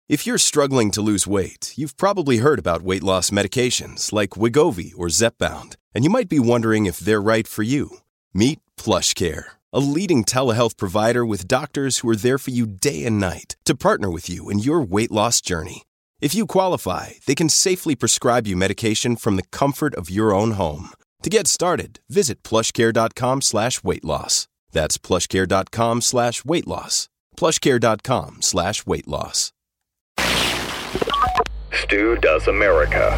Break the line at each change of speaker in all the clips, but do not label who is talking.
If you're struggling to lose weight, you've probably heard about weight loss medications like Wegovy or Zepbound, and you might be wondering if they're right for you. Meet PlushCare, a leading telehealth provider with doctors who are there for you day and night to partner with you in your weight loss journey. If you qualify, they can safely prescribe you medication from the comfort of your own home. To get started, visit plushcare.com/weightloss. That's plushcare.com/weightloss. plushcare.com/weightloss.
Stu Does America.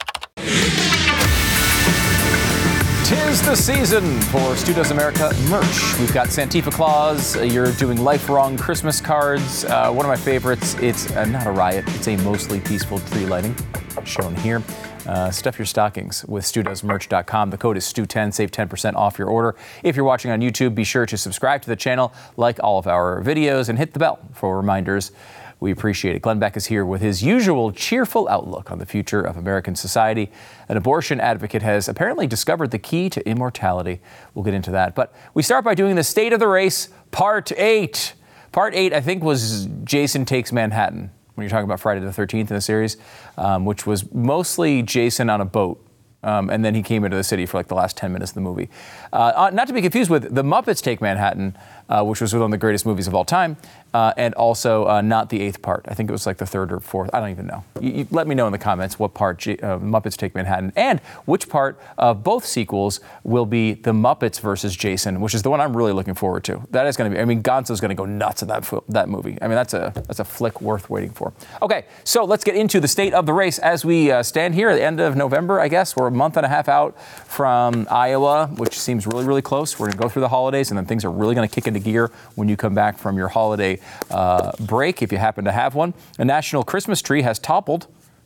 Tis the season for Stu Does America merch. We've got Santifa Claus. You're doing life-wrong Christmas cards. One of my favorites. It's not a riot. It's a mostly peaceful tree lighting, shown here. Stuff your stockings with StuDoesMerch.com. The code is Stu10. Save 10% off your order. If you're watching on YouTube, be sure to subscribe to the channel, like all of our videos, and hit the bell for reminders. We appreciate it. Glenn Beck is here with his usual cheerful outlook on the future of American society. An abortion advocate has apparently discovered the key to immortality. We'll get into that. But we start by doing the State of the Race, Part 8. Part 8, I think, was Jason Takes Manhattan, when you're talking about Friday the 13th in the series, which was mostly Jason on a boat. And then he came into the city for like the last 10 minutes of the movie. Not to be confused with The Muppets Take Manhattan, which was one of the greatest movies of all time, and also not the 8th part. I think it was like the 3rd or 4th. I don't even know. You let me know in the comments what part Muppets Take Manhattan and which part of both sequels will be The Muppets versus Jason, which is the one I'm really looking forward to. That is going to be, I mean, Gonzo's going to go nuts in that movie. I mean, that's a flick worth waiting for. Okay, so let's get into the state of the race as we stand here at the end of November, I guess. We're a month and a half out from Iowa, which seems really, really close. We're going to go through the holidays, and then things are really going to kick into gear when you come back from your holiday break, if you happen to have one. A national Christmas tree has toppled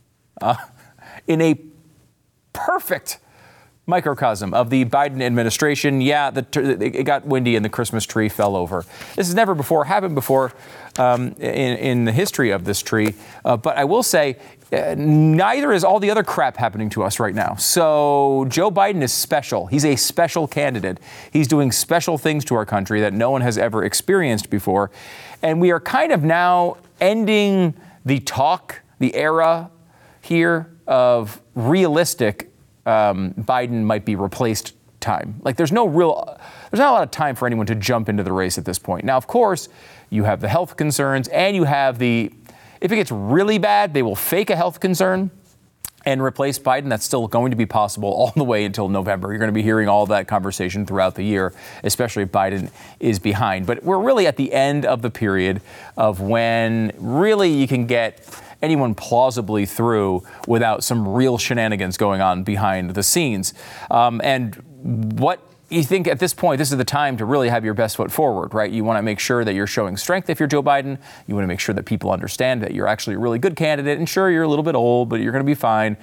in a perfect microcosm of the Biden administration. Yeah, it got windy and the Christmas tree fell over. This has never before happened before in the history of this tree. But I will say, neither is all the other crap happening to us right now. So Joe Biden is special. He's a special candidate. He's doing special things to our country that no one has ever experienced before. And we are kind of now ending the era here of realistic Biden might be replaced time. Like there's not a lot of time for anyone to jump into the race at this point. Now, of course, you have the health concerns and you have if it gets really bad, they will fake a health concern and replace Biden. That's still going to be possible all the way until November. You're going to be hearing all of that conversation throughout the year, especially if Biden is behind. But we're really at the end of the period of when really you can get anyone plausibly through without some real shenanigans going on behind the scenes. And what you think at this point, this is the time to really have your best foot forward, right? You want to make sure that you're showing strength if you're Joe Biden. You want to make sure that people understand that you're actually a really good candidate. And sure, you're a little bit old, but you're going to be fine.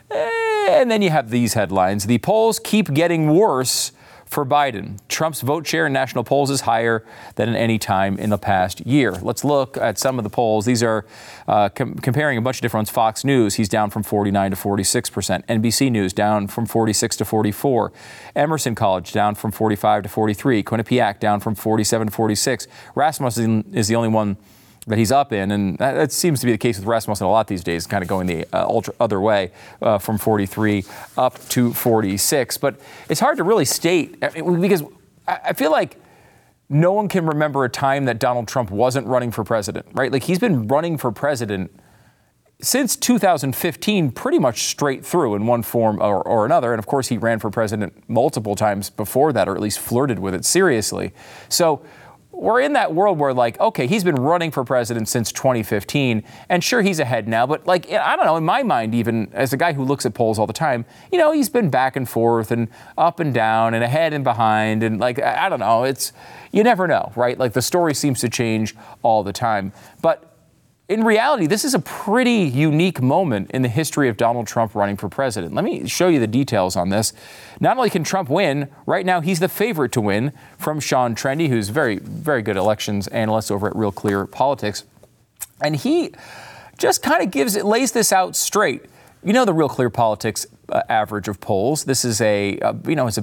And then you have these headlines. The polls keep getting worse for Biden. Trump's vote share in national polls is higher than at any time in the past year. Let's look at some of the polls. These are comparing a bunch of different ones. Fox News, he's down from 49 to 46%. NBC News down from 46 to 44. Emerson College down from 45 to 43. Quinnipiac down from 47 to 46. Rasmussen is the only one that he's up in, and that seems to be the case with Rasmussen a lot these days, kind of going the other way from 43 up to 46. But it's hard to really state, because I feel like no one can remember a time that Donald Trump wasn't running for president, right? Like he's been running for president since 2015 pretty much straight through in one form or another. And of course, he ran for president multiple times before that, or at least flirted with it seriously. So we're in that world where, like, okay, he's been running for president since 2015, and sure, he's ahead now, but, like, I don't know, in my mind, even as a guy who looks at polls all the time, you know, he's been back and forth and up and down and ahead and behind, and, like, I don't know, you never know, right? Like, the story seems to change all the time. But in reality, this is a pretty unique moment in the history of Donald Trump running for president. Let me show you the details on this. Not only can Trump win, right now he's the favorite to win, from Sean Trende, who's very, very good elections analyst over at Real Clear Politics. And he just kind of lays this out straight. You know, the Real Clear Politics average of polls. This is there's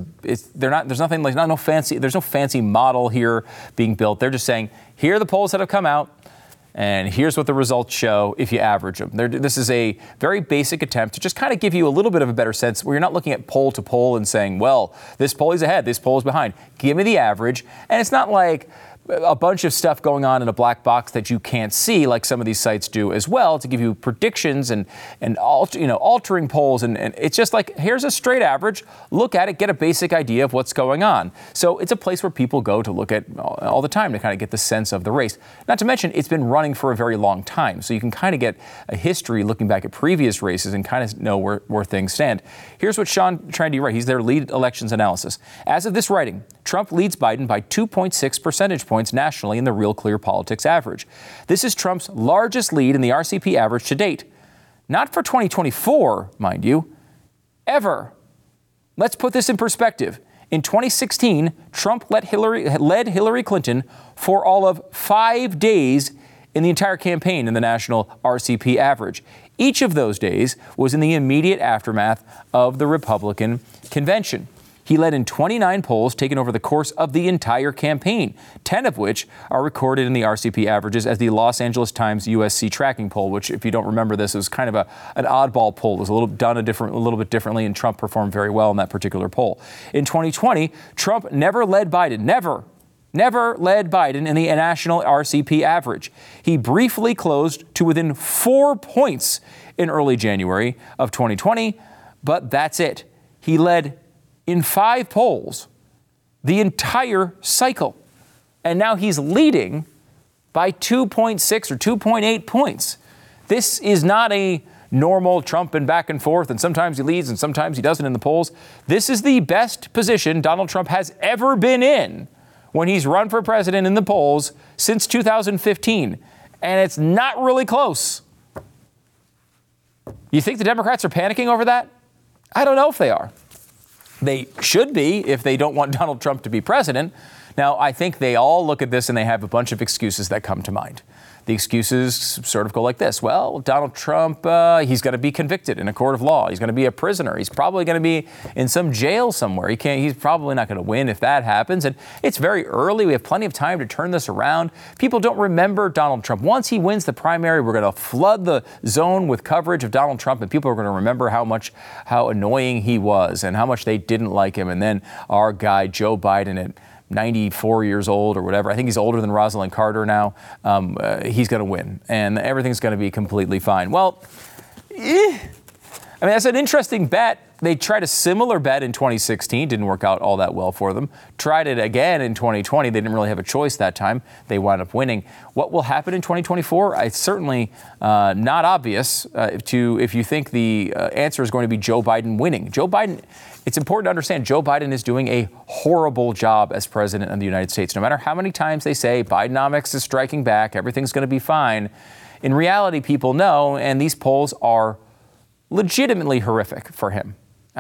no fancy model here being built. They're just saying, here are the polls that have come out. And here's what the results show if you average them. This is a very basic attempt to just kind of give you a little bit of a better sense where you're not looking at poll to poll and saying, well, this poll is ahead, this poll is behind. Give me the average. And it's not like a bunch of stuff going on in a black box that you can't see, like some of these sites do as well, to give you predictions and altering polls. And it's just like, here's a straight average. Look at it, get a basic idea of what's going on. So it's a place where people go to look at all the time to kind of get the sense of the race. Not to mention, it's been running for a very long time. So you can kind of get a history looking back at previous races and kind of know where things stand. Here's what Sean Trandi writes. He's their lead elections analysis. As of this writing, Trump leads Biden by 2.6 percentage points nationally in the Real Clear Politics average. This is Trump's largest lead in the RCP average to date. Not for 2024, mind you, ever. Let's put this in perspective. In 2016, Trump led Hillary Clinton for all of 5 days in the entire campaign in the national RCP average. Each of those days was in the immediate aftermath of the Republican convention. He led in 29 polls taken over the course of the entire campaign, 10 of which are recorded in the RCP averages as the Los Angeles Times USC tracking poll, which, if you don't remember this, was kind of an oddball poll. It was a little bit differently, and Trump performed very well in that particular poll. In 2020, Trump never led Biden in the national RCP average. He briefly closed to within 4 points in early January of 2020, but that's it. He led in 5 polls the entire cycle. And now he's leading by 2.6 or 2.8 points. This is not a normal Trump and back and forth, and sometimes he leads and sometimes he doesn't in the polls. This is the best position Donald Trump has ever been in when he's run for president in the polls since 2015. And it's not really close. You think the Democrats are panicking over that? I don't know if they are. They should be if they don't want Donald Trump to be president. Now, I think they all look at this and they have a bunch of excuses that come to mind. The excuses sort of go like this. Well, Donald Trump, he's going to be convicted in a court of law. He's going to be a prisoner. He's probably going to be in some jail somewhere. He's probably not going to win if that happens. And it's very early. We have plenty of time to turn this around. People don't remember Donald Trump. Once he wins the primary, we're going to flood the zone with coverage of Donald Trump, and people are going to remember how annoying he was and how much they didn't like him. And then our guy, Joe Biden, at 94 years old or whatever. I think he's older than Rosalind Carter now. He's going to win, and everything's going to be completely fine. Well, that's an interesting bet. They tried a similar bet in 2016. Didn't work out all that well for them. Tried it again in 2020. They didn't really have a choice that time. They wound up winning. What will happen in 2024? It's certainly not obvious if you think the answer is going to be Joe Biden winning. Joe Biden, it's important to understand Joe Biden is doing a horrible job as president of the United States. No matter how many times they say Bidenomics is striking back, everything's going to be fine. In reality, people know, and these polls are legitimately horrific for him.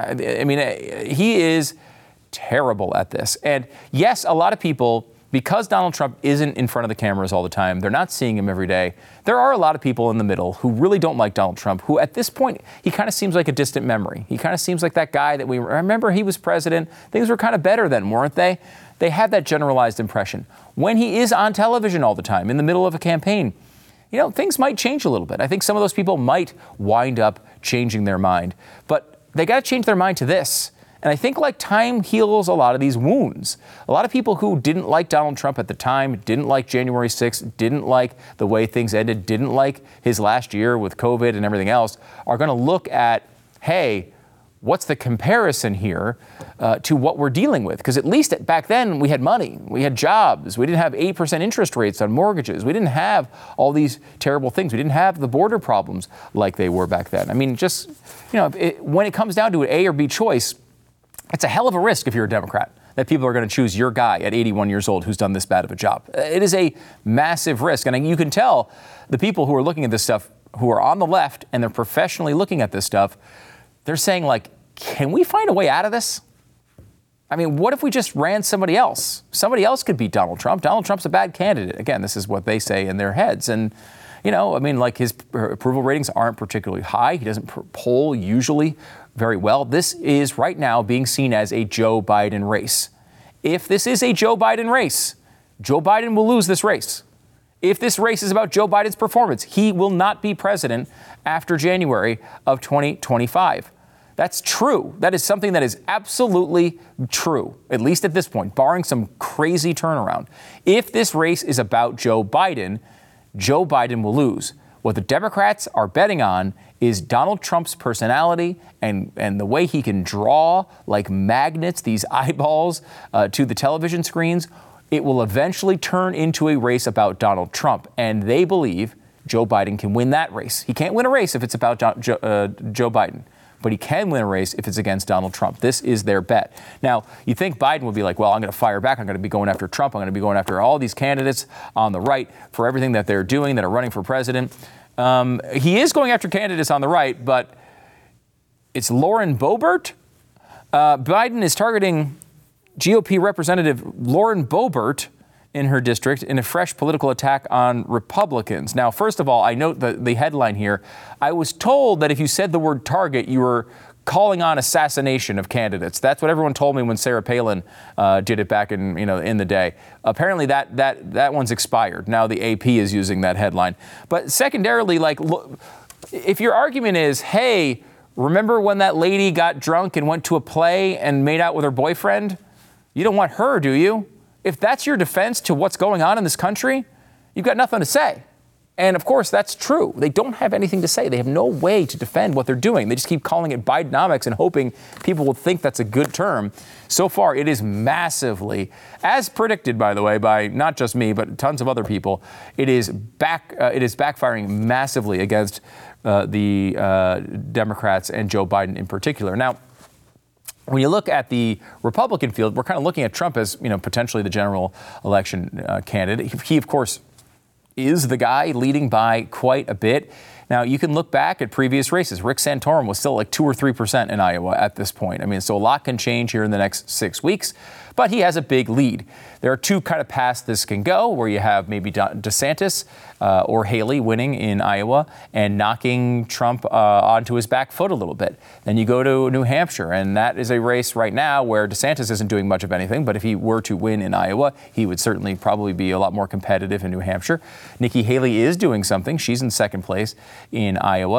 He is terrible at this. And yes, a lot of people, because Donald Trump isn't in front of the cameras all the time, they're not seeing him every day. There are a lot of people in the middle who really don't like Donald Trump, who at this point, he kind of seems like a distant memory. He kind of seems like that guy that we remember. He was president. Things were kind of better then, weren't they? They have that generalized impression. When he is on television all the time, in the middle of a campaign, things might change a little bit. I think some of those people might wind up changing their mind. But they got to change their mind to this. And I think time heals a lot of these wounds. A lot of people who didn't like Donald Trump at the time, didn't like January 6th, didn't like the way things ended, didn't like his last year with COVID and everything else, are going to look at, hey, what's the comparison here to what we're dealing with? Because at least back then we had money, we had jobs, we didn't have 8% interest rates on mortgages, we didn't have all these terrible things, we didn't have the border problems like they were back then. When it comes down to an A or B choice, it's a hell of a risk if you're a Democrat that people are going to choose your guy at 81 years old who's done this bad of a job. It is a massive risk. And you can tell the people who are looking at this stuff, who are on the left and they're professionally looking at this stuff, they're saying, can we find a way out of this? What if we just ran somebody else? Somebody else could beat Donald Trump. Donald Trump's a bad candidate. Again, this is what they say in their heads. And, his approval ratings aren't particularly high. He doesn't poll usually very well. This is right now being seen as a Joe Biden race. If this is a Joe Biden race, Joe Biden will lose this race. if this race is about Joe Biden's performance, he will not be president after January of 2025. That's true. That is something that is absolutely true, at least at this point, barring some crazy turnaround. If this race is about Joe Biden will lose. What the Democrats are betting on is Donald Trump's personality and the way he can draw like magnets these eyeballs to the television screens. It will eventually turn into a race about Donald Trump, and they believe Joe Biden can win that race. He can't win a race if it's about Joe Biden, but he can win a race if it's against Donald Trump. This is their bet. Now, you think Biden would be like, well, I'm going to fire back. I'm going to be going after Trump. I'm going to be going after all these candidates on the right for everything that they're doing that are running for president. He is going after candidates on the right, but it's Lauren Boebert. Biden is targeting GOP Representative Lauren Boebert in her district in a fresh political attack on Republicans. Now, first of all, I note the headline here. I was told that if you said the word target, you were calling on assassination of candidates. That's what everyone told me when Sarah Palin did it back in the day. Apparently that one's expired. Now the AP is using that headline. But secondarily, look, if your argument is, hey, remember when that lady got drunk and went to a play and made out with her boyfriend? You don't want her, do you? If that's your defense to what's going on in this country, you've got nothing to say. And of course, that's true. They don't have anything to say. They have no way to defend what they're doing. They just keep calling it Bidenomics and hoping people will think that's a good term. So far, it is massively, as predicted, by the way, by not just me, but tons of other people, it is backfiring massively against the Democrats and Joe Biden in particular. Now, when you look at the Republican field, we're kind of looking at Trump as, potentially the general election candidate. He, of course, is the guy leading by quite a bit. Now, you can look back at previous races. Rick Santorum was still like 2 or 3% in Iowa at this point. So a lot can change here in the next 6 weeks, but he has a big lead. There are two kind of paths this can go, where you have maybe DeSantis or Haley winning in Iowa and knocking Trump onto his back foot a little bit. Then you go to New Hampshire, and that is a race right now where DeSantis isn't doing much of anything, but if he were to win in Iowa, he would certainly probably be a lot more competitive in New Hampshire. Nikki Haley is doing something. She's in second place in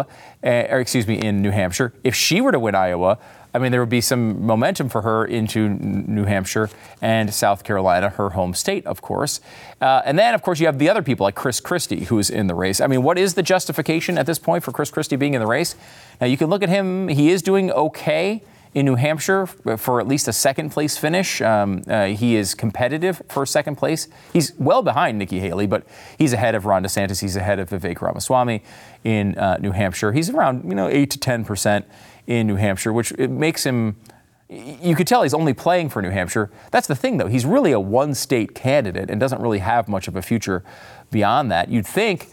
in New Hampshire. If she were to win Iowa, there would be some momentum for her into New Hampshire and South Carolina, her home state, of course. And then, of course, you have the other people like Chris Christie, who's in the race. What is the justification at this point for Chris Christie being in the race? Now, you can look at him. He is doing okay in New Hampshire for at least a second place finish. He is competitive for second place. He's well behind Nikki Haley, but he's ahead of Ron DeSantis. He's ahead of Vivek Ramaswamy in New Hampshire. He's around 8 to 10% in New Hampshire, which it makes him, you could tell he's only playing for New Hampshire. That's the thing, though. He's really a one-state candidate and doesn't really have much of a future beyond that. You'd think,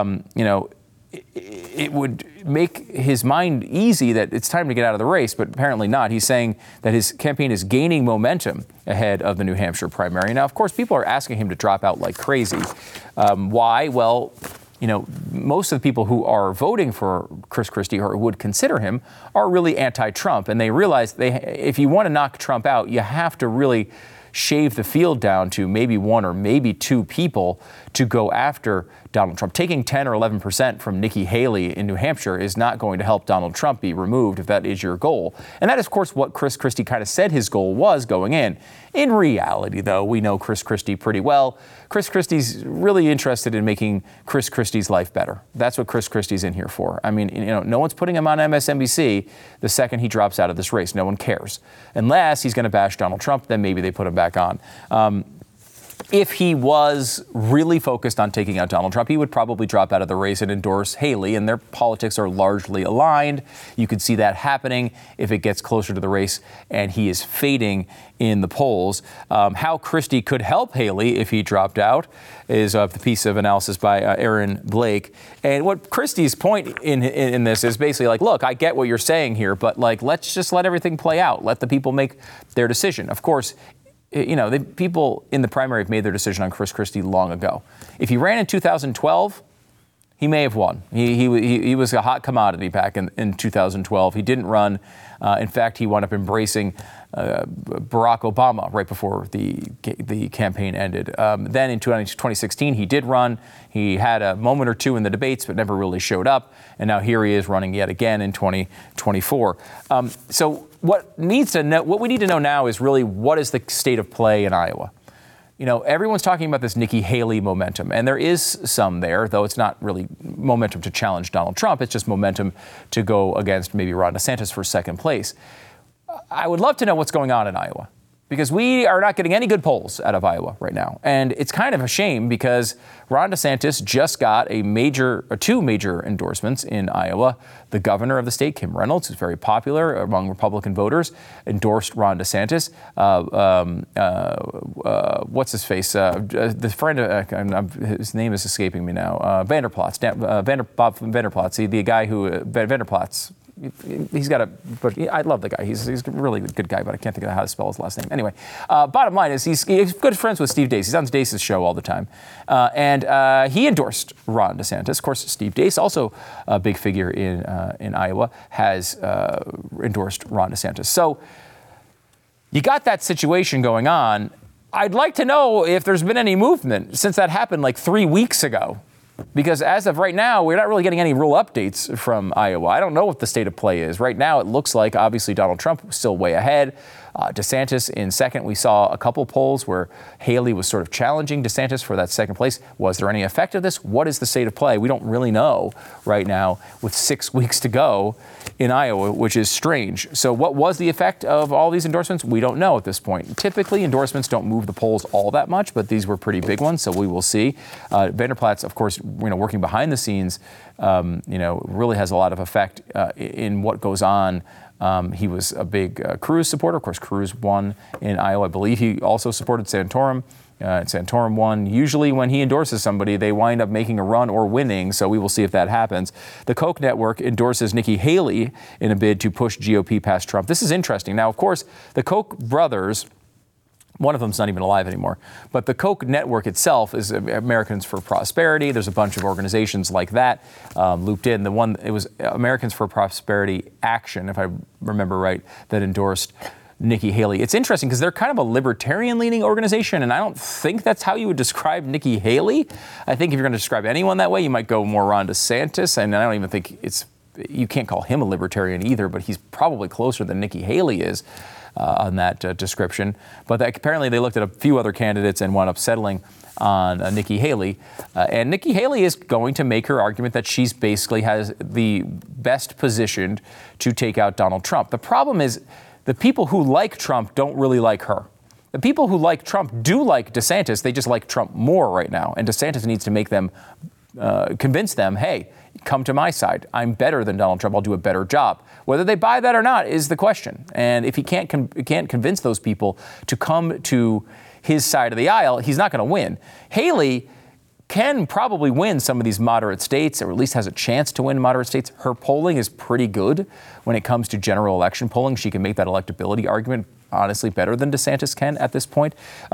it would make his mind easy that it's time to get out of the race, but apparently not. He's saying that his campaign is gaining momentum ahead of the New Hampshire primary. Now, of course, people are asking him to drop out like crazy. Why? Well, most of the people who are voting for Chris Christie or would consider him are really anti-Trump. And they realize if you want to knock Trump out, you have to really shave the field down to maybe one or maybe two people to go after Donald Trump. Taking 10 or 11% from Nikki Haley in New Hampshire is not going to help Donald Trump be removed if that is your goal. And that is, of course, what Chris Christie kind of said his goal was going in. In reality, though, we know Chris Christie pretty well. Chris Christie's really interested in making Chris Christie's life better. That's what Chris Christie's in here for. No one's putting him on MSNBC the second he drops out of this race. No one cares. Unless he's going to bash Donald Trump, then maybe they put him back on. If he was really focused on taking out Donald Trump, he would probably drop out of the race and endorse Haley, and their politics are largely aligned. You could see that happening if it gets closer to the race and he is fading in the polls. How Christie could help Haley if he dropped out is the piece of analysis by Aaron Blake. And what Christie's point in this is basically like, look, I get what you're saying here, but let's just let everything play out. Let the people make their decision. Of course, the people in the primary have made their decision on Chris Christie long ago. If he ran in 2012, he may have won. He was a hot commodity back in 2012. He didn't run. In fact, he wound up embracing Barack Obama right before the campaign ended. Then in 2016, he did run. He had a moment or two in the debates, but never really showed up. And now here he is running yet again in 2024. So what we need to know now is really what is the state of play in Iowa. You know, everyone's talking about this Nikki Haley momentum, and there is some there, though it's not really momentum to challenge Donald Trump. It's just momentum to go against maybe Ron DeSantis for second place. I would love to know what's going on in Iowa, because we are not getting any good polls out of Iowa right now. And it's kind of a shame because Ron DeSantis just got two major endorsements in Iowa. The governor of the state, Kim Reynolds, who's very popular among Republican voters, endorsed Ron DeSantis. What's his face? The friend, his name is escaping me now. Bob Vanderplatz, the guy who, Vanderplatz. But I love the guy. He's a really good guy, but I can't think of how to spell his last name. Anyway, bottom line is he's good friends with Steve Deace. He's on Deace's show all the time. And he endorsed Ron DeSantis. Of course, Steve Deace, also a big figure in Iowa, has endorsed Ron DeSantis. So you got that situation going on. I'd like to know if there's been any movement since that happened like 3 weeks ago. Because as of right now, we're not really getting any real updates from Iowa. I don't know what the state of play is. Right now, it looks like, obviously, Donald Trump was still way ahead. DeSantis in second. We saw a couple polls where Haley was sort of challenging DeSantis for that second place. Was there any effect of this? What is the state of play? We don't really know right now with 6 weeks to go in Iowa, which is strange. So what was the effect of all these endorsements? We don't know at this point. Typically, endorsements don't move the polls all that much, but these were pretty big ones, so we will see. Vanderplatz, of course, working behind the scenes, really has a lot of effect in what goes on. He was a big Cruz supporter. Of course, Cruz won in Iowa. I believe he also supported Santorum. Santorum won. Usually when he endorses somebody, they wind up making a run or winning, so we will see if that happens. The Koch network endorses Nikki Haley in a bid to push GOP past Trump. This is interesting. Now, of course, the Koch brothers, one of them's not even alive anymore. But the Koch network itself is Americans for Prosperity. There's a bunch of organizations like that looped in. It was Americans for Prosperity Action, if I remember right, that endorsed Nikki Haley. It's interesting because they're kind of a libertarian-leaning organization, and I don't think that's how you would describe Nikki Haley. I think if you're going to describe anyone that way, you might go more Ron DeSantis, and I don't even think you can't call him a libertarian either, but he's probably closer than Nikki Haley is. On that description. But apparently they looked at a few other candidates and wound up settling on Nikki Haley. And Nikki Haley is going to make her argument that she's basically has the best positioned to take out Donald Trump. The problem is the people who like Trump don't really like her. The people who like Trump do like DeSantis. They just like Trump more right now. And DeSantis needs to make them, convince them, hey, come to my side. I'm better than Donald Trump. I'll do a better job. Whether they buy that or not is the question. And if he can't convince those people to come to his side of the aisle, he's not going to win. Haley can probably win some of these moderate states, or at least has a chance to win moderate states. Her polling is pretty good when it comes to general election polling. She can make that electability argument honestly better than DeSantis can at this point.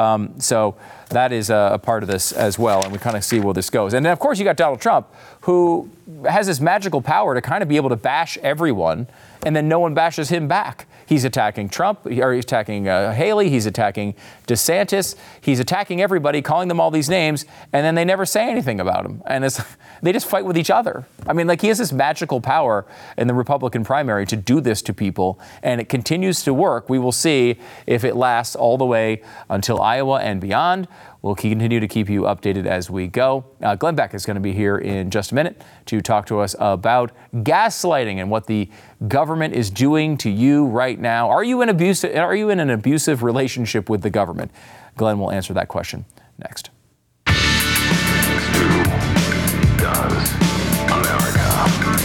So that is a part of this as well, and we kind of see where this goes. And then, of course, you got Donald Trump, who has this magical power to kind of be able to bash everyone, and then no one bashes him back. He's attacking Trump, or he's attacking Haley, he's attacking DeSantis, he's attacking everybody, calling them all these names, and then they never say anything about him. And they just fight with each other. I mean, he has this magical power in the Republican primary to do this to people, and it continues to work. We will see if it lasts all the way until Iowa and beyond. We'll continue to keep you updated as we go. Glenn Beck is going to be here in just a minute to talk to us about gaslighting and what the government is doing to you right now. Are you in an abusive relationship with the government? Glenn will answer that question next.
Stu does America.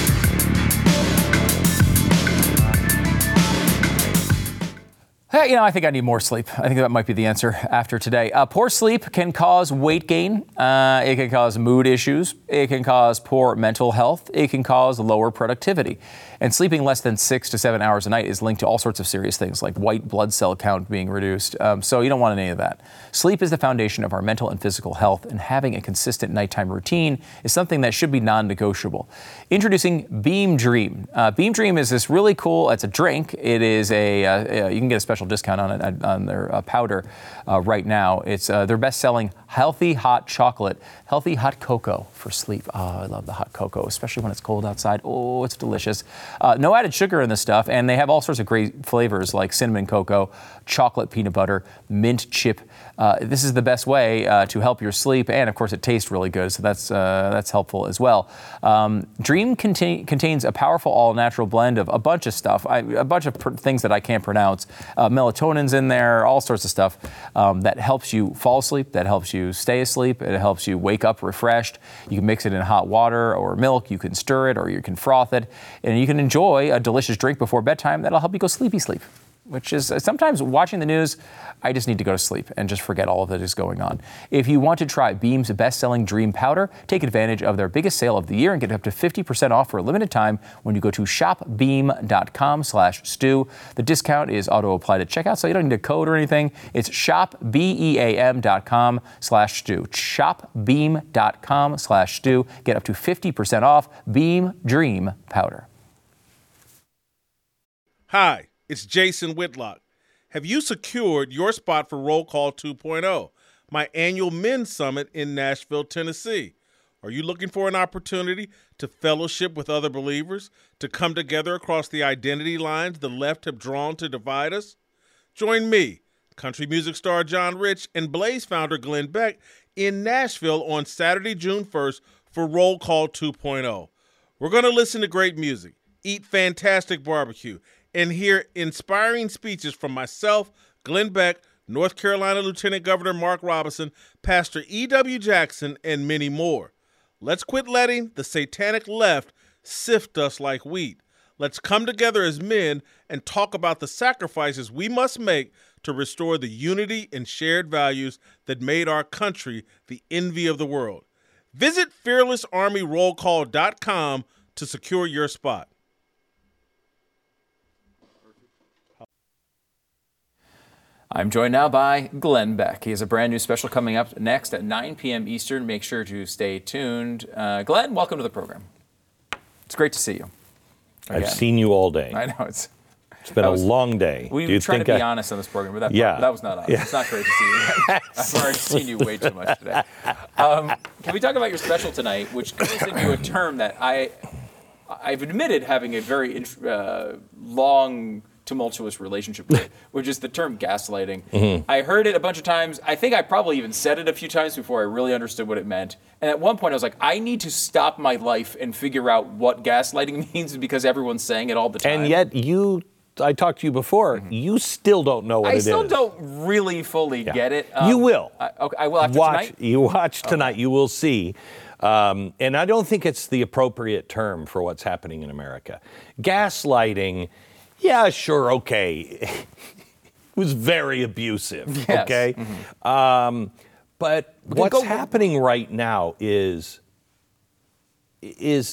I think I need more sleep. I think that might be the answer after today. Poor sleep can cause weight gain. It can cause mood issues. It can cause poor mental health. It can cause lower productivity. And sleeping less than 6 to 7 hours a night is linked to all sorts of serious things like white blood cell count being reduced. So you don't want any of that. Sleep is the foundation of our mental and physical health, and having a consistent nighttime routine is something that should be non-negotiable. Introducing Beam Dream. Beam Dream is this really cool, it's a drink. It is you can get a special discount on it on their powder right now. It's their best-selling healthy hot chocolate, healthy hot cocoa for sleep. Oh, I love the hot cocoa, especially when it's cold outside. Oh, it's delicious. No added sugar in this stuff, and they have all sorts of great flavors like cinnamon cocoa, chocolate peanut butter, mint chip. This is the best way to help your sleep, and of course it tastes really good, so that's helpful as well. Dream contains a powerful all-natural blend of a bunch of stuff, a bunch of things that I can't pronounce. Melatonin's in there, all sorts of stuff that helps you fall asleep, that helps you stay asleep, it helps you wake up refreshed. You can mix it in hot water or milk, you can stir it or you can froth it, and you can enjoy a delicious drink before bedtime that'll help you go sleepy sleep. Which is sometimes watching the news, I just need to go to sleep and just forget all of that is going on. If you want to try Beam's best-selling Dream Powder, take advantage of their biggest sale of the year and get up to 50% off for a limited time when you go to shopbeam.com/stew. The discount is auto-applied at checkout, so you don't need a code or anything. It's shopbeam.com/stew. Shopbeam.com/stew. Get up to 50% off Beam Dream Powder.
Hi. It's Jason Whitlock. Have you secured your spot for Roll Call 2.0, my annual men's summit in Nashville, Tennessee? Are you looking for an opportunity to fellowship with other believers, to come together across the identity lines the left have drawn to divide us? Join me, country music star John Rich, and Blaze founder Glenn Beck in Nashville on Saturday, June 1st for Roll Call 2.0. We're going to listen to great music, eat fantastic barbecue, and hear inspiring speeches from myself, Glenn Beck, North Carolina Lieutenant Governor Mark Robinson, Pastor E.W. Jackson, and many more. Let's quit letting the satanic left sift us like wheat. Let's come together as men and talk about the sacrifices we must make to restore the unity and shared values that made our country the envy of the world. Visit fearlessarmyrollcall.com to secure your spot.
I'm joined now by Glenn Beck. He has a brand new special coming up next at 9 p.m. Eastern. Make sure to stay tuned. Glenn, welcome to the program. It's great to see you.
Again. I've seen you all day.
I know. It's
been a long day.
We try to be honest on this program, but that was not honest. Yeah. It's not great to see you. I've already seen you way too much today. Can we talk about your special tonight, which goes into a term that I've admitted having a very long, tumultuous relationship with, which is the term gaslighting. Mm-hmm. I heard it a bunch of times. I think I probably even said it a few times before I really understood what it meant. And at one point I was like, I need to stop my life and figure out what gaslighting means because everyone's saying it all the time.
And yet I talked to you before, you still don't know what it is.
I still don't really fully get it.
You will.
I will after tonight?
You watch tonight, you will see. And I don't think it's the appropriate term for what's happening in America. Gaslighting, yeah, sure, okay. It was very abusive,
yes.
Okay?
Mm-hmm.
But what's happening right now is if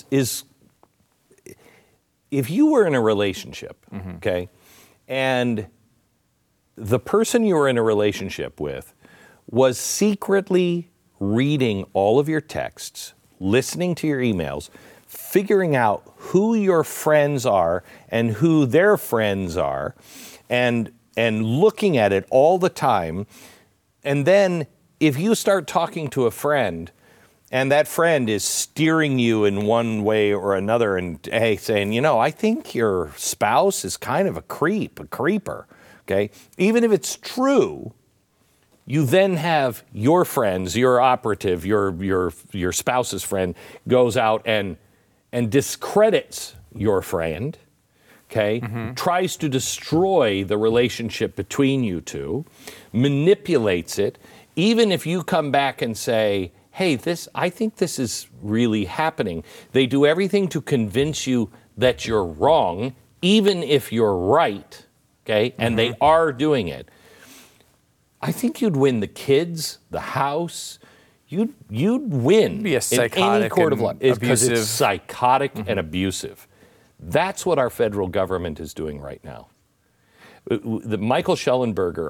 you were in a relationship, okay, and the person you were in a relationship with was secretly reading all of your texts, listening to your emails, figuring out who your friends are and who their friends are, and looking at it all the time, and then if you start talking to a friend and that friend is steering you in one way or another and saying, I think your spouse is kind of a creeper, okay? Even if it's true, you then have your friends, your operative, your spouse's friend goes out and discredits your friend, okay? Tries to destroy the relationship between you two, manipulates it. Even if you come back and say, hey, I think this is really happening. They do everything to convince you that you're wrong, even if you're right, okay? And they are doing it. I think you'd win the kids, the House. You'd win
Be a
in
psychotic
any court of law
and
because
abusive.
it's psychotic and abusive. That's what our federal government is doing right now. The Michael Schellenberger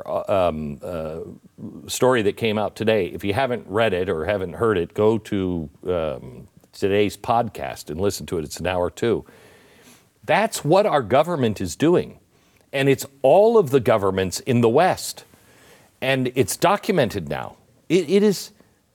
story that came out today, if you haven't read it or haven't heard it, go to today's podcast and listen to it. It's an hour or two. That's what our government is doing. And it's all of the governments in the West. And it's documented now. It's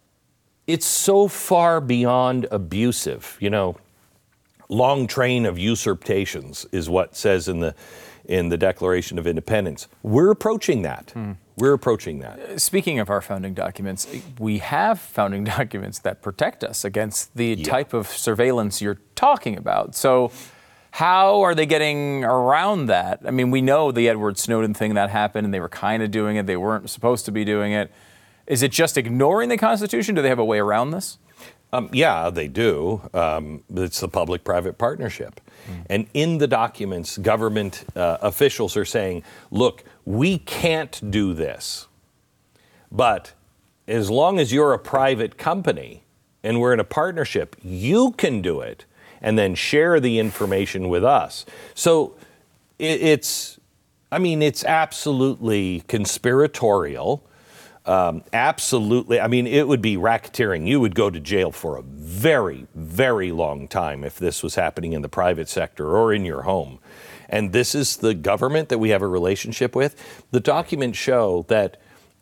so far beyond abusive. You know, long train of usurpations is what says in the Declaration of Independence. We're approaching that. We're approaching that.
Speaking of our founding documents, we have founding documents that protect us against the type of surveillance you're talking about. So how are they getting around that? I mean, we know the Edward Snowden thing that happened, and they were kind of doing it. They weren't supposed to be doing it. Is it just ignoring the Constitution? Do they have a way around this?
Yeah, they do. It's the public-private partnership. And in the documents, government officials are saying, look, we can't do this. But as long as you're a private company and we're in a partnership, you can do it and then share the information with us. So it's absolutely conspiratorial. Absolutely. I mean, it would be racketeering. You would go to jail for a very, very long time if this was happening in the private sector or in your home. And this is the government that we have a relationship with. The documents show that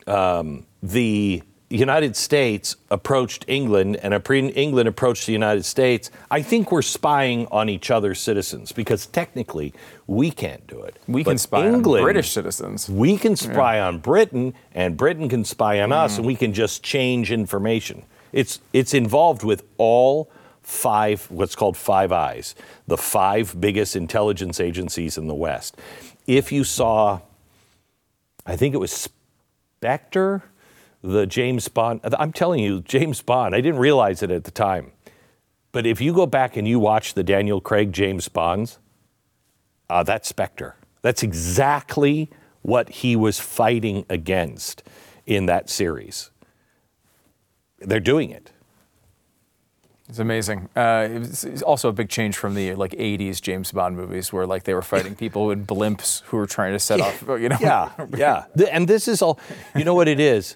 the United States approached England and England approached the United States. I think we're spying on each other's citizens because technically we can't do it.
We can spy on British citizens.
We can spy on Britain, and Britain can spy on us, and we can just change information. It's involved with all five, what's called Five Eyes, the five biggest intelligence agencies in the West. If you saw, I think it was Spectre, the James Bond, I'm telling you, James Bond, I didn't realize it at the time. But if you go back and you watch the Daniel Craig James Bonds, that's Spectre. That's exactly what he was fighting against in that series. They're doing it.
It's amazing. It's also a big change from the 80s James Bond movies where they were fighting people in blimps who were trying to set off,
Yeah. And this is all, you know what it is?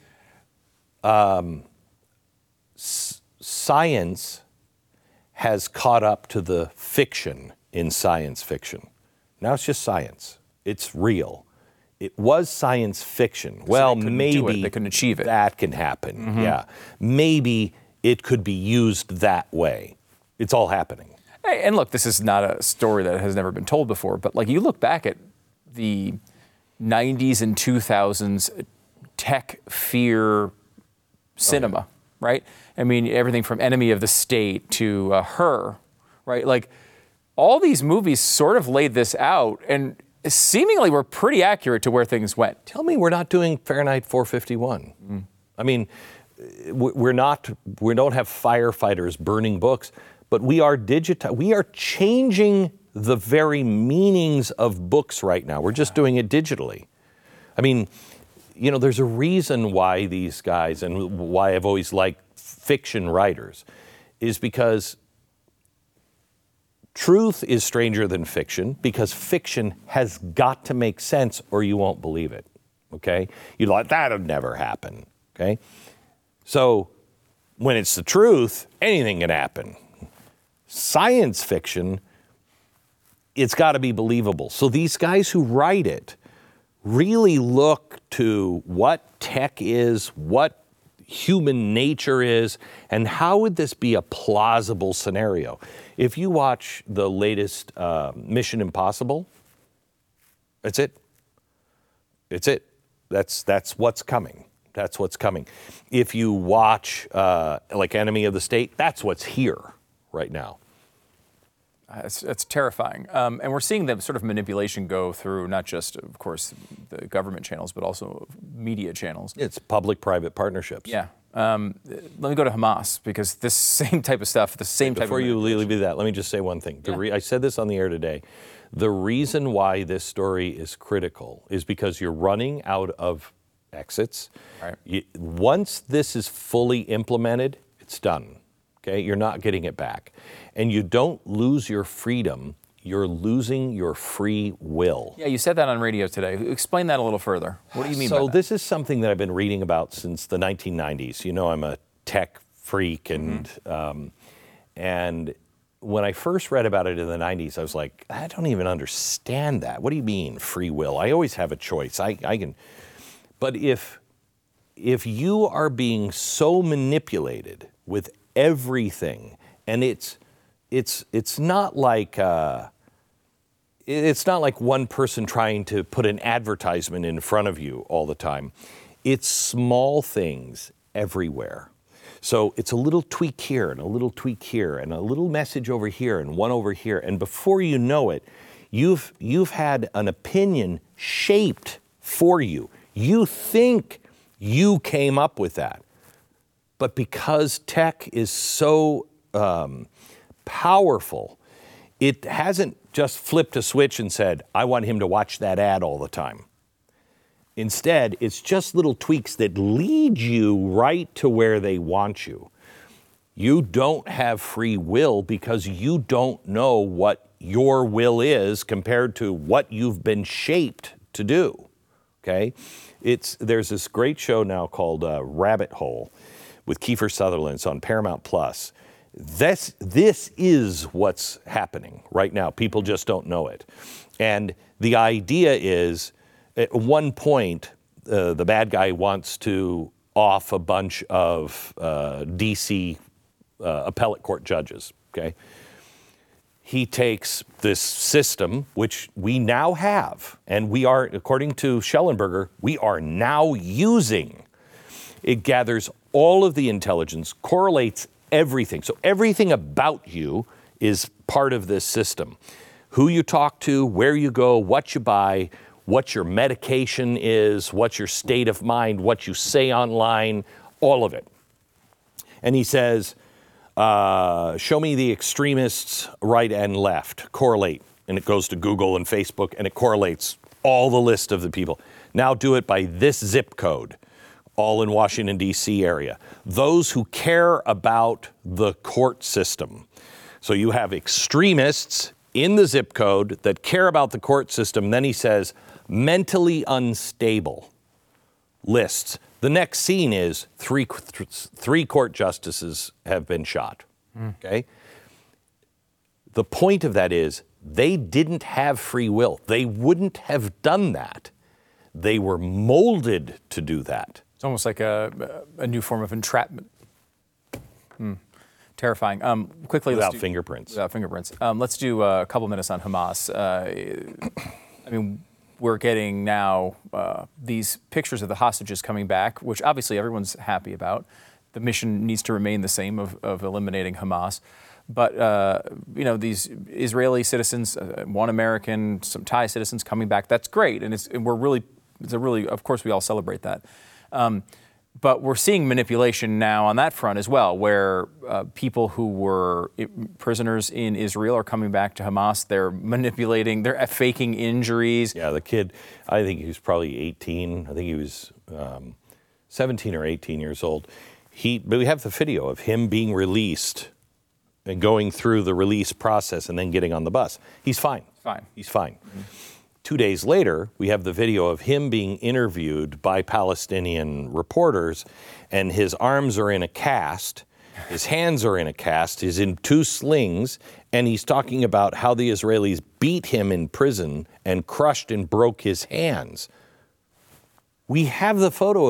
Science has caught up to the fiction in science fiction. Now it's just science. It's real. It was science fiction. Well, maybe
they couldn't achieve it.
That can happen. Yeah. Maybe it could be used that way. It's all happening.
Hey, and look, this is not a story that has never been told before, but you look back at the 90s and 2000s tech fear cinema, right? I mean, everything from Enemy of the State to Her, right? All these movies sort of laid this out and seemingly were pretty accurate to where things went.
Tell me we're not doing Fahrenheit 451. I mean, we don't have firefighters burning books, but we are changing the very meanings of books right now. We're just doing it digitally. I mean, there's a reason why these guys, and why I've always liked fiction writers, is because truth is stranger than fiction, because fiction has got to make sense or you won't believe it, okay? You're like, that'll never happen, okay? So when it's the truth, anything can happen. Science fiction, it's got to be believable. So these guys who write it really look to what tech is, what human nature is, and how would this be a plausible scenario? If you watch the latest Mission Impossible, that's it. It's it. That's what's coming. That's what's coming. If you watch Enemy of the State, that's what's here right now.
It's terrifying. And we're seeing the sort of manipulation go through not just, of course, the government channels, but also media channels.
It's public-private partnerships.
Yeah. Let me go to Hamas, because this same type of stuff, the same type of...
Before you leave that, let me just say one thing. I said this on the air today. The reason why this story is critical is because you're running out of exits.
Right.
Once this is fully implemented, it's done. Okay? You're not getting it back. And you don't lose your freedom, you're losing your free will.
Yeah, you said that on radio today. Explain that a little further. What do you mean by that?
So this is something that I've been reading about since the 1990s. You know, I'm a tech freak, and when I first read about it in the 90s, I was like, I don't even understand that. What do you mean, free will? I always have a choice. I can. But if you are being so manipulated with everything, and it's not like one person trying to put an advertisement in front of you all the time. It's small things everywhere. So it's a little tweak here and a little tweak here and a little message over here and one over here. And before you know it, you've had an opinion shaped for you. You think you came up with that. But because tech is so powerful, it hasn't just flipped a switch and said, I want him to watch that ad all the time. Instead, it's just little tweaks that lead you right to where they want you. You don't have free will because you don't know what your will is compared to what you've been shaped to do, okay? There's this great show now called Rabbit Hole with Kiefer Sutherland. It's on Paramount Plus. This is what's happening right now. People just don't know it. And the idea is, at one point, the bad guy wants to off a bunch of D.C. Appellate court judges, okay? He takes this system, which we now have, and we are, according to Schellenberger, we are now using. It gathers all of the intelligence, correlates everything. So everything about you is part of this system. Who you talk to, where you go, what you buy, what your medication is, what's your state of mind, what you say online, all of it. And he says, show me the extremists right and left, correlate. And it goes to Google and Facebook, and it correlates all the list of the people. Now do it by this zip code, all in Washington, D.C. area. Those who care about the court system. So you have extremists in the zip code that care about the court system. Then he says, mentally unstable lists. The next scene is three court justices have been shot, okay? The point of that is they didn't have free will. They wouldn't have done that. They were molded to do that.
It's almost like a new form of entrapment. Terrifying. Quickly,
Without fingerprints.
Without fingerprints. Let's do a couple minutes on Hamas. I mean, we're getting now these pictures of the hostages coming back, which obviously everyone's happy about. The mission needs to remain the same of eliminating Hamas. But, these Israeli citizens, one American, some Thai citizens coming back, that's great. And of course, we all celebrate that. But we're seeing manipulation now on that front as well, where people who were prisoners in Israel are coming back to Hamas. They're manipulating, they're faking injuries.
Yeah, the kid, I think he was probably 18. I think he was 17 or 18 years old. But we have the video of him being released and going through the release process and then getting on the bus. He's fine. He's fine. Mm-hmm. 2 days later, we have the video of him being interviewed by Palestinian reporters, and his arms are in a cast, his hands are in a cast, he's in 2 slings, and he's talking about how the Israelis beat him in prison and crushed and broke his hands. We have the video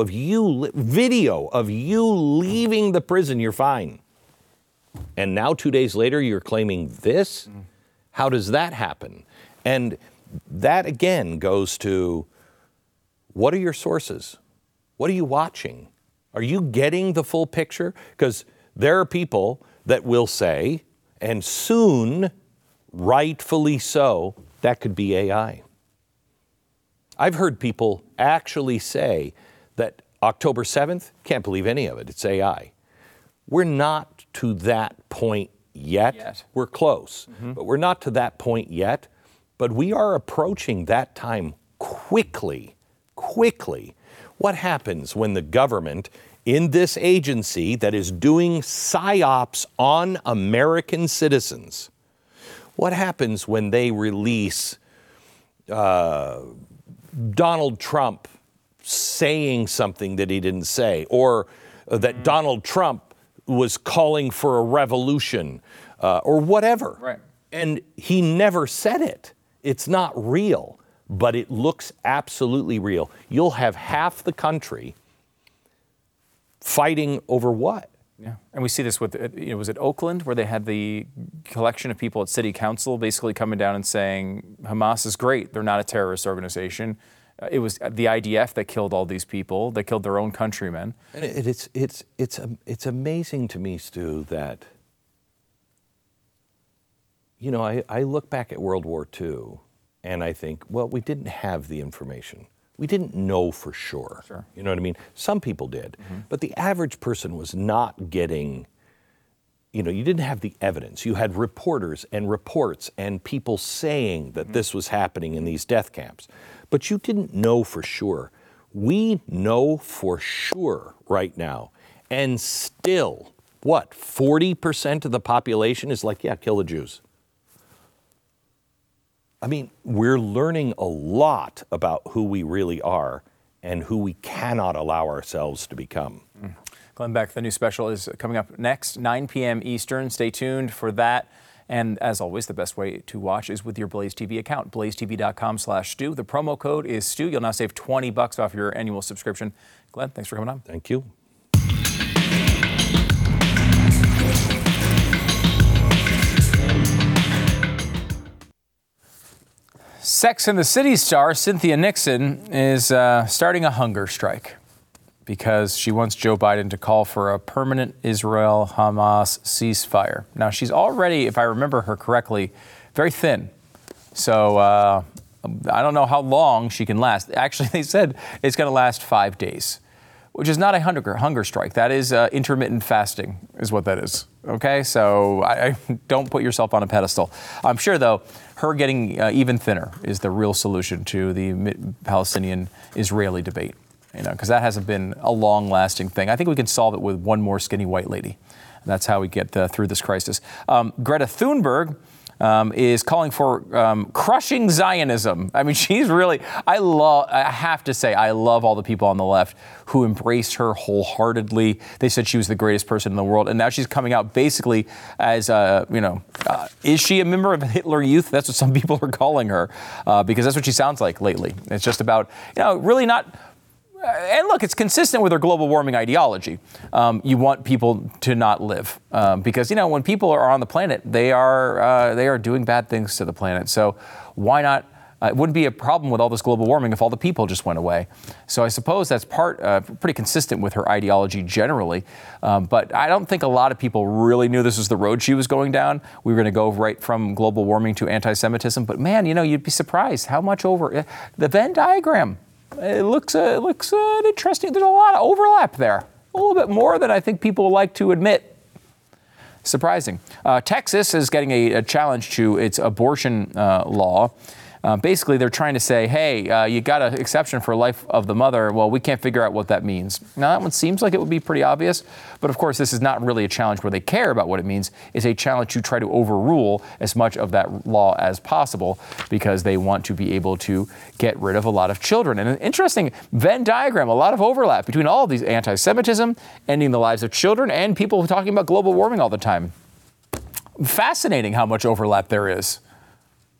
of you leaving the prison, you're fine. And now 2 days later, you're claiming this? How does that happen? And that, again, goes to, what are your sources? What are you watching? Are you getting the full picture? Because there are people that will say, and soon rightfully so, that could be AI. I've heard people actually say that October 7th, can't believe any of it, it's AI. We're not to that point yet. We're close, but we're not to that point yet. But we are approaching that time quickly. What happens when the government in this agency that is doing psyops on American citizens, what happens when they release Donald Trump saying something that he didn't say, or that Donald Trump was calling for a revolution, or whatever.
Right.
And he never said it. It's not real, but it looks absolutely real. You'll have half the country fighting over what?
Yeah, and we see this with, was it Oakland, where they had the collection of people at city council basically coming down and saying, Hamas is great, they're not a terrorist organization. It was the IDF that killed all these people. They killed their own countrymen.
And it's amazing to me, Stu, that, you know, I look back at World War II and I think, well, we didn't have the information. We didn't know for sure. You know what I mean? Some people did, but the average person was not getting, you know, you didn't have the evidence. You had reporters and reports and people saying that this was happening in these death camps, but you didn't know for sure. We know for sure right now, and still, what, 40% of the population is like, yeah, kill the Jews. I mean, we're learning a lot about who we really are and who we cannot allow ourselves to become.
Glenn Beck, the new special is coming up next, 9 p.m. Eastern. Stay tuned for that. And as always, the best way to watch is with your Blaze TV account, blazetv.com/Stu. The promo code is Stu. You'll now save $20 off your annual subscription. Glenn, thanks for coming on.
Thank you.
Sex and the City star Cynthia Nixon is starting a hunger strike because she wants Joe Biden to call for a permanent Israel-Hamas ceasefire. Now, she's already, if I remember her correctly, very thin. So I don't know how long she can last. Actually, they said it's going to last 5 days, which is not a hunger strike. That is intermittent fasting is what that is. Okay, so I don't put yourself on a pedestal. I'm sure, though, her getting even thinner is the real solution to the Palestinian-Israeli debate, you know, because that hasn't been a long-lasting thing. I think we can solve it with one more skinny white lady. That's how we get through this crisis. Greta Thunberg is calling for crushing Zionism. I mean, she's really, I have to say, I love all the people on the left who embraced her wholeheartedly. They said she was the greatest person in the world. And now she's coming out basically as, is she a member of Hitler Youth? That's what some people are calling her, because that's what she sounds like lately. It's just about, really not. And look, it's consistent with her global warming ideology. You want people to not live because, when people are on the planet, they are doing bad things to the planet. So why not? It wouldn't be a problem with all this global warming if all the people just went away. So I suppose that's pretty consistent with her ideology generally. But I don't think a lot of people really knew this was the road she was going down. We were going to go right from global warming to anti-Semitism. But man, you'd be surprised how much over the Venn diagram. It looks interesting. There's a lot of overlap there. A little bit more than I think people like to admit. Surprising. Texas is getting a challenge to its abortion law. Basically, they're trying to say, hey, you got an exception for life of the mother. Well, we can't figure out what that means. Now, that one seems like it would be pretty obvious. But of course, this is not really a challenge where they care about what it means. It's a challenge to try to overrule as much of that law as possible because they want to be able to get rid of a lot of children. And an interesting Venn diagram, a lot of overlap between all of these anti-Semitism, ending the lives of children, and people talking about global warming all the time. Fascinating how much overlap there is.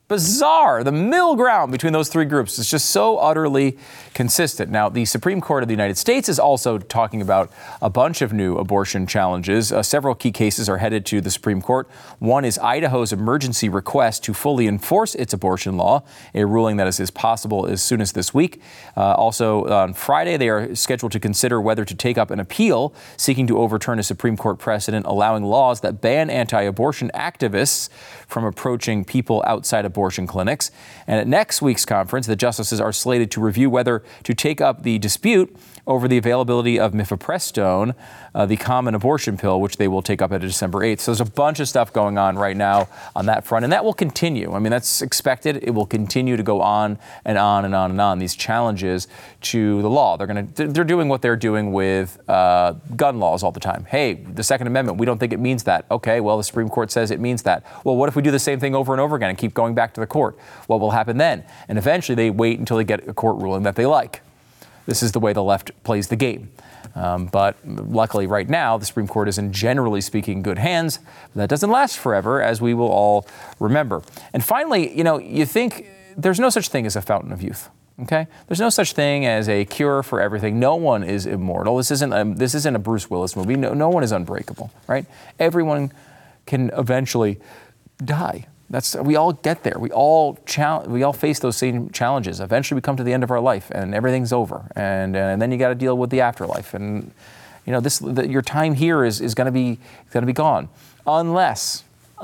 Bizarre. The middle ground between those three groups is just so utterly consistent. Now, the Supreme Court of the United States is also talking about a bunch of new abortion challenges. Several key cases are headed to the Supreme Court. One is Idaho's emergency request to fully enforce its abortion law, a ruling that is possible as soon as this week. Also, on Friday, they are scheduled to consider whether to take up an appeal seeking to overturn a Supreme Court precedent allowing laws that ban anti-abortion activists from approaching people outside abortion clinics. And at next week's conference, the justices are slated to review whether to take up the dispute over the availability of mifepristone, the common abortion pill, which they will take up at December 8th. So there's a bunch of stuff going on right now on that front, and that will continue. I mean, that's expected. It will continue to go on and on and on and on, these challenges to the law. They're doing what they're doing with gun laws all the time. Hey, the Second Amendment, we don't think it means that. Okay, well, the Supreme Court says it means that. Well, what if we do the same thing over and over again and keep going back to the court? What will happen then? And eventually they wait until they get a court ruling that they like. This is the way the left plays the game. But luckily right now, the Supreme Court is in, generally speaking, good hands. That doesn't last forever, as we will all remember. And finally, you think there's no such thing as a fountain of youth. Okay? There's no such thing as a cure for everything. No one is immortal. This isn't a Bruce Willis movie. No one is unbreakable, right? Everyone can eventually die. We all get there. We all face those same challenges. Eventually, we come to the end of our life, and everything's over, and then you got to deal with the afterlife. And your time here is going to be gone, unless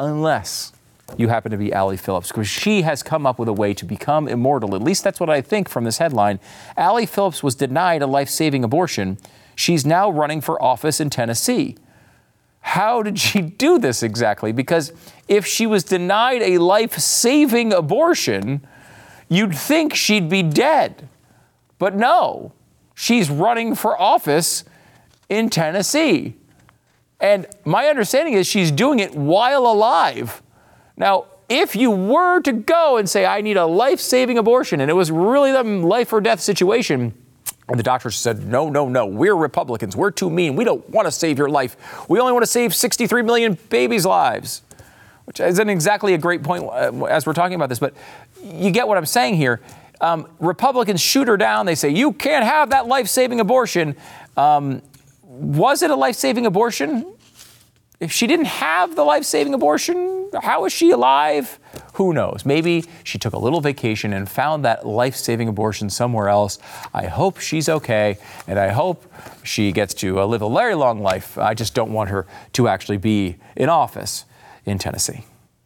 you happen to be Allie Phillips, because she has come up with a way to become immortal. At least that's what I think from this headline. Allie Phillips was denied a life-saving abortion. She's now running for office in Tennessee. How did she do this exactly? Because if she was denied a life-saving abortion, you'd think she'd be dead. But no, she's running for office in Tennessee. And my understanding is she's doing it while alive. Now, if you were to go and say, I need a life-saving abortion, and it was really the life or death situation, and the doctor said, no, we're Republicans. We're too mean. We don't want to save your life. We only want to save 63 million babies' lives, which isn't exactly a great point as we're talking about this, but you get what I'm saying here. Republicans shoot her down. They say, you can't have that life-saving abortion. Was it a life-saving abortion? If she didn't have the life-saving abortion, how is she alive? Who knows? Maybe she took a little vacation and found that life-saving abortion somewhere else. I hope she's okay, and I hope she gets to live a very long life. I just don't want her to actually be in office in Tennessee.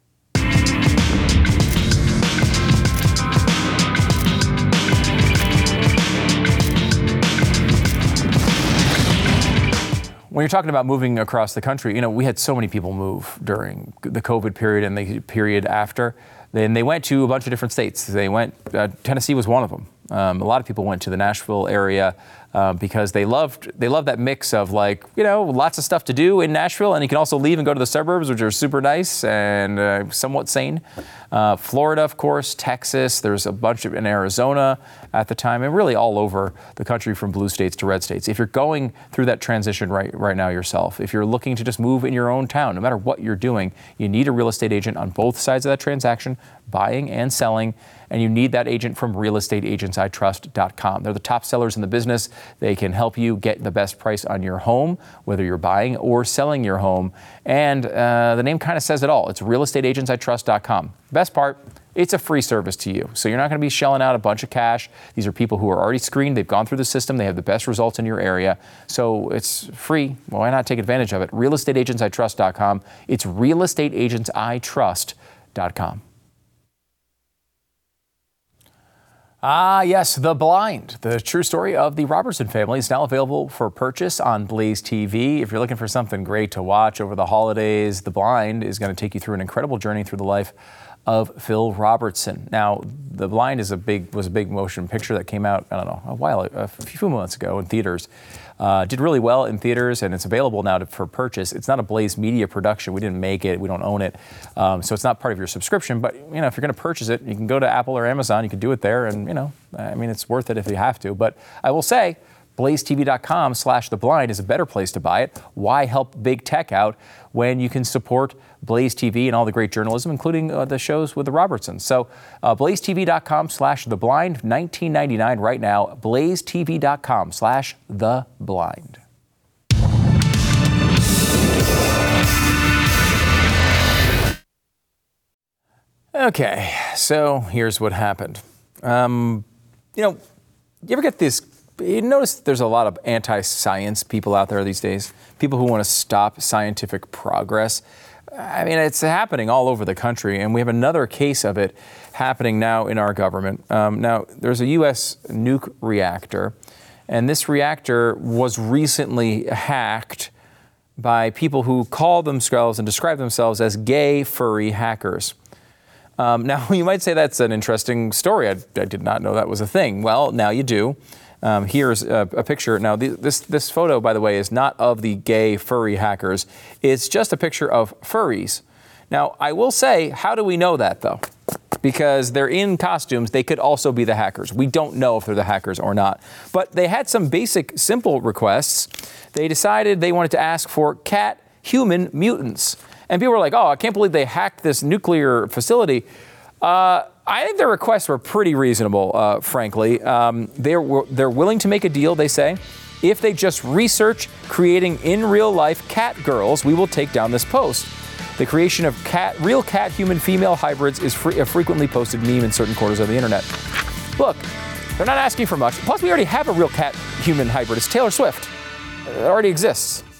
When you're talking about moving across the country, we had so many people move during the COVID period and the period after. Then they went to a bunch of different states. Tennessee was one of them. A lot of people went to the Nashville area because they loved that mix of lots of stuff to do in Nashville, and you can also leave and go to the suburbs, which are super nice and somewhat sane. Florida, of course, Texas, there's a bunch in Arizona at the time, and really all over the country from blue states to red states. If you're going through that transition right now yourself, if you're looking to just move in your own town, no matter what you're doing, you need a real estate agent on both sides of that transaction, buying and selling. And you need that agent from realestateagentsitrust.com. They're the top sellers in the business. They can help you get the best price on your home, whether you're buying or selling your home. And the name kind of says it all. It's realestateagentsitrust.com. Best part, it's a free service to you. So you're not going to be shelling out a bunch of cash. These are people who are already screened. They've gone through the system. They have the best results in your area. So it's free. Well, why not take advantage of it? realestateagentsitrust.com. It's realestateagentsitrust.com. Ah, yes, The Blind, the true story of the Robertson family, is now available for purchase on Blaze TV. If you're looking for something great to watch over the holidays, The Blind is going to take you through an incredible journey through the life of Phil Robertson. Now, The Blind was a big motion picture that came out, a few months ago in theaters. Did really well in theaters, and it's available now for purchase. It's not a Blaze Media production. We didn't make it. We don't own it. So it's not part of your subscription. But, if you're going to purchase it, you can go to Apple or Amazon. You can do it there. And, it's worth it if you have to. But I will say, BlazeTV.com/theblind is a better place to buy it. Why help big tech out when you can support Blaze TV and all the great journalism, including the shows with the Robertsons? So BlazeTV.com/theblind, $19.99 right now. BlazeTV.com/theblind. Okay, so here's what happened. You ever get this? You notice there's a lot of anti-science people out there these days, people who want to stop scientific progress. I mean, it's happening all over the country, and we have another case of it happening now in our government. Now, there's a U.S. nuke reactor, and this reactor was recently hacked by people who call themselves and describe themselves as gay, furry hackers. Now, you might say that's an interesting story. I did not know that was a thing. Well, now you do. Here's a picture. Now, this photo, by the way, is not of the gay furry hackers. It's just a picture of furries. Now, I will say, how do we know that, though? Because they're in costumes, they could also be the hackers. We don't know if they're the hackers or not. But they had some basic, simple requests. They decided they wanted to ask for cat-human mutants. And people were like, oh, I can't believe they hacked this nuclear facility. I think their requests were pretty reasonable, frankly. They're willing to make a deal, they say. If they just research creating in real life cat girls, we will take down this post. The creation of real cat-human female hybrids is a frequently posted meme in certain corners of the internet. Look, they're not asking for much. Plus, we already have a real cat-human hybrid. It's Taylor Swift. It already exists.